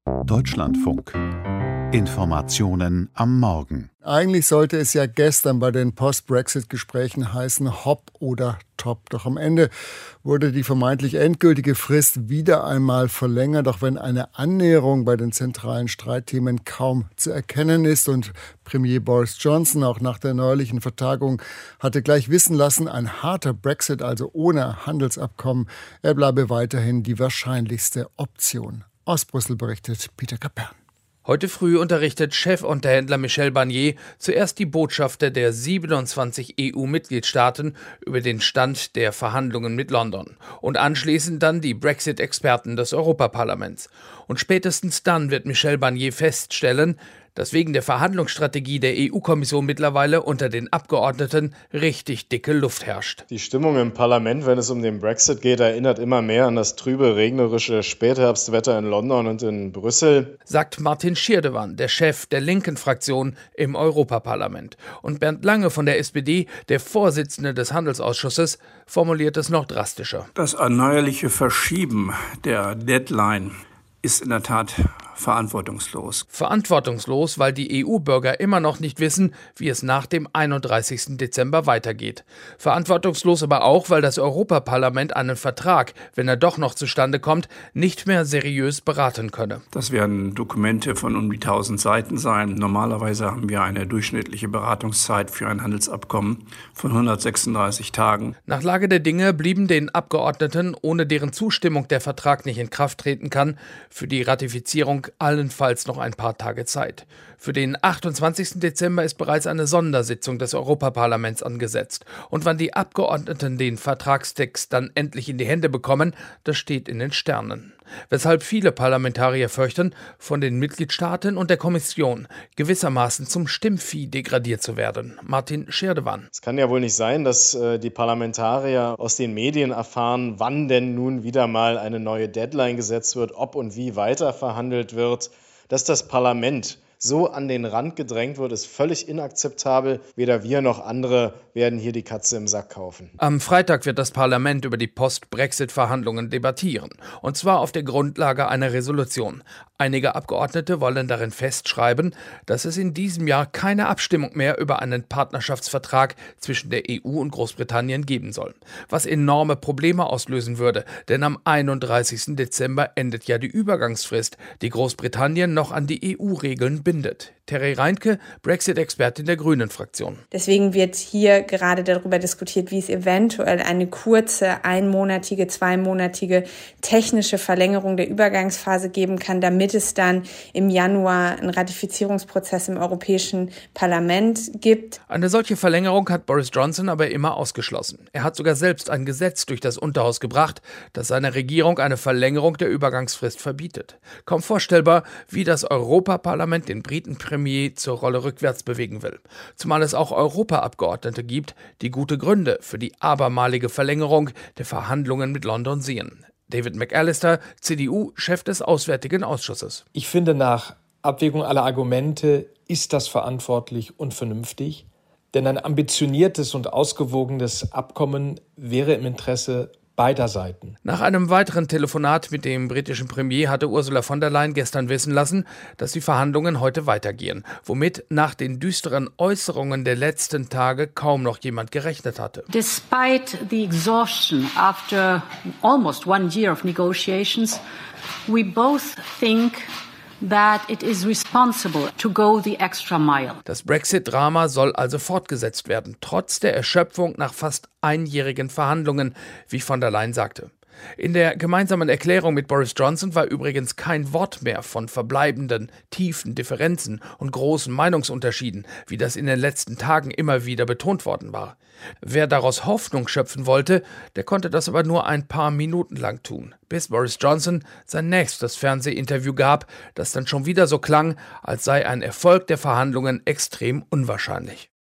Deutschlandfunk. Informationen am Morgen. Eigentlich sollte es ja gestern bei den Post-Brexit-Gesprächen heißen, Hop oder Top. Doch am Ende wurde die vermeintlich endgültige Frist wieder einmal verlängert, auch wenn eine Annäherung bei den zentralen Streitthemen kaum zu erkennen ist. Und Premier Boris Johnson, auch nach der neuerlichen Vertagung, hatte gleich wissen lassen, ein harter Brexit, also ohne Handelsabkommen, er bleibe weiterhin die wahrscheinlichste Option. Aus Brüssel berichtet Peter Kapern. Heute früh unterrichtet Chefunterhändler Michel Barnier zuerst die Botschafter der 27 EU-Mitgliedstaaten über den Stand der Verhandlungen mit London und anschließend dann die Brexit-Experten des Europaparlaments. Und spätestens dann wird Michel Barnier feststellen, dass wegen der Verhandlungsstrategie der EU-Kommission mittlerweile unter den Abgeordneten richtig dicke Luft herrscht. Die Stimmung im Parlament, wenn es um den Brexit geht, erinnert immer mehr an das trübe, regnerische Spätherbstwetter in London und in Brüssel, sagt Martin Schirdewan, der Chef der linken Fraktion im Europaparlament. Und Bernd Lange von der SPD, der Vorsitzende des Handelsausschusses, formuliert es noch drastischer. Das erneuerliche Verschieben der Deadline ist in der Tat verantwortungslos. Verantwortungslos, weil die EU-Bürger immer noch nicht wissen, wie es nach dem 31. Dezember weitergeht. Verantwortungslos aber auch, weil das Europaparlament einen Vertrag, wenn er doch noch zustande kommt, nicht mehr seriös beraten könne. Das werden Dokumente von um die 1000 Seiten sein. Normalerweise haben wir eine durchschnittliche Beratungszeit für ein Handelsabkommen von 136 Tagen. Nach Lage der Dinge blieben den Abgeordneten, ohne deren Zustimmung der Vertrag nicht in Kraft treten kann, für die Ratifizierung allenfalls noch ein paar Tage Zeit. Für den 28. Dezember ist bereits eine Sondersitzung des Europaparlaments angesetzt. Und wann die Abgeordneten den Vertragstext dann endlich in die Hände bekommen, das steht in den Sternen. Weshalb viele Parlamentarier fürchten, von den Mitgliedstaaten und der Kommission gewissermaßen zum Stimmvieh degradiert zu werden. Martin Schirdewan. Es kann ja wohl nicht sein, dass die Parlamentarier aus den Medien erfahren, wann denn nun wieder mal eine neue Deadline gesetzt wird, ob und wie weiter verhandelt wird. Dass das Parlament so an den Rand gedrängt wird, ist völlig inakzeptabel. Weder wir noch andere werden hier die Katze im Sack kaufen. Am Freitag wird das Parlament über die Post-Brexit-Verhandlungen debattieren. Und zwar auf der Grundlage einer Resolution. Einige Abgeordnete wollen darin festschreiben, dass es in diesem Jahr keine Abstimmung mehr über einen Partnerschaftsvertrag zwischen der EU und Großbritannien geben soll. Was enorme Probleme auslösen würde, denn am 31. Dezember endet ja die Übergangsfrist, die Großbritannien noch an die EU-Regeln bindet. Terry Reintke, Brexit-Expertin der Grünen-Fraktion. Deswegen wird hier gerade darüber diskutiert, wie es eventuell eine kurze, einmonatige, zweimonatige technische Verlängerung der Übergangsphase geben kann, damit es dann im Januar einen Ratifizierungsprozess im Europäischen Parlament gibt. Eine solche Verlängerung hat Boris Johnson aber immer ausgeschlossen. Er hat sogar selbst ein Gesetz durch das Unterhaus gebracht, das seiner Regierung eine Verlängerung der Übergangsfrist verbietet. Kaum vorstellbar, wie das Europaparlament den Briten Premier zur Rolle rückwärts bewegen will. Zumal es auch Europaabgeordnete gibt, die gute Gründe für die abermalige Verlängerung der Verhandlungen mit London sehen. David McAllister, CDU, Chef des Auswärtigen Ausschusses. Ich finde, nach Abwägung aller Argumente ist das verantwortlich und vernünftig, denn ein ambitioniertes und ausgewogenes Abkommen wäre im Interesse beider Seiten. Nach einem weiteren Telefonat mit dem britischen Premier hatte Ursula von der Leyen gestern wissen lassen, dass die Verhandlungen heute weitergehen, womit nach den düsteren Äußerungen der letzten Tage kaum noch jemand gerechnet hatte. Despite the exhaustion after almost 1 year of negotiations, we both think that it is responsible to go the extra mile. Das Brexit-Drama soll also fortgesetzt werden, trotz der Erschöpfung nach fast einjährigen Verhandlungen, wie von der Leyen sagte. In der gemeinsamen Erklärung mit Boris Johnson war übrigens kein Wort mehr von verbleibenden, tiefen Differenzen und großen Meinungsunterschieden, wie das in den letzten Tagen immer wieder betont worden war. Wer daraus Hoffnung schöpfen wollte, der konnte das aber nur ein paar Minuten lang tun, bis Boris Johnson sein nächstes Fernsehinterview gab, das dann schon wieder so klang, als sei ein Erfolg der Verhandlungen extrem unwahrscheinlich.